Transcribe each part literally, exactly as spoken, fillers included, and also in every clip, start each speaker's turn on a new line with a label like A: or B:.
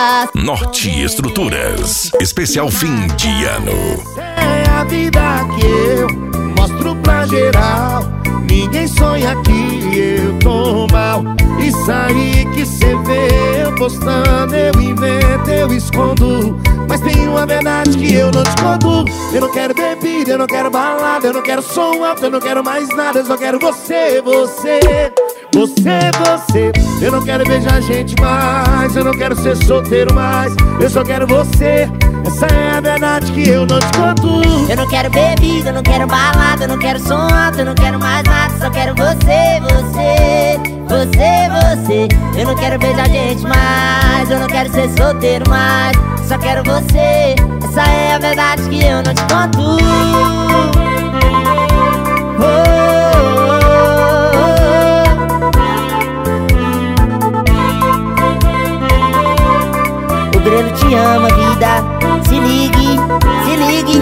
A: faz.
B: Norte Estruturas, especial fim de ano.
C: É a vida que eu mostro pra geral. Ninguém sonha que eu tô mal. Isso aí que cê vê eu postando, eu invento, eu escondo. Mas tem uma verdade que eu não te conto. Eu não quero bebida, eu não quero balada, eu não quero som alto, eu não quero mais nada. Eu só quero você, você, você, você. Eu não quero beijar gente mais, eu não quero ser solteiro mais. Eu só quero você, essa é a verdade que eu não te conto.
A: Eu não quero bebida, eu não quero balada, eu não quero som alto, eu não quero mais nada. Só quero você, você, você, você. Eu não quero beijar gente mais, eu não quero ser solteiro mais. Só quero você, essa é a verdade que eu não te conto. Oh, oh, oh. O Breno te ama, vida. Se ligue, se ligue.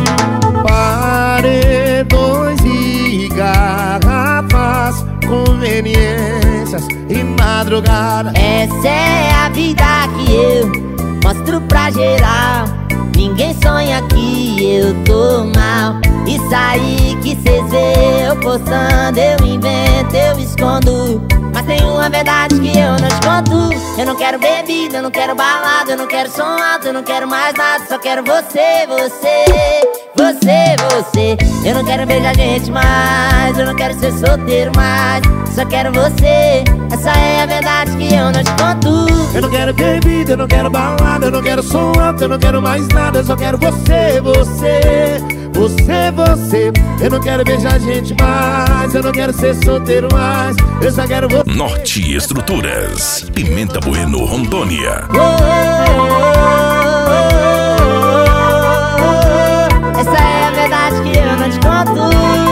C: Paredões e garrafas, conveniências e madrugada.
A: Essa é a vida que eu mostro pra geral. Ninguém sonha que eu tô mal. Isso aí que cês vê eu postando, eu invento, eu escondo. Mas tem uma verdade que eu não te conto. Eu não quero bebida, eu não quero balada, eu não quero som alto, eu não quero mais nada. Só quero você, você, você, você. Eu não quero beijar gente mais, eu não quero ser solteiro mais. Só quero você, essa é a verdade que eu não te conto.
C: Eu não quero bebida, eu não quero balada, eu não quero som alto, eu não quero mais nada. Eu só quero você, você, você, você. Eu não quero beijar gente mais, eu não quero ser solteiro mais. Eu só quero você.
B: Norte Estruturas, Pimenta Bueno, Rondônia.
A: Oh, oh, oh, oh, oh. Essa é a verdade que eu não te conto.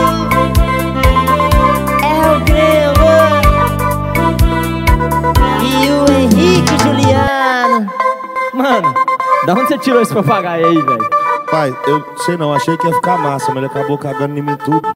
A: É o Grêmio e o Henrique Juliano.
D: Mano, da onde você tirou esse papagaio aí, velho?
C: Pai, eu sei não, achei que ia ficar massa, mas ele acabou cagando em mim tudo.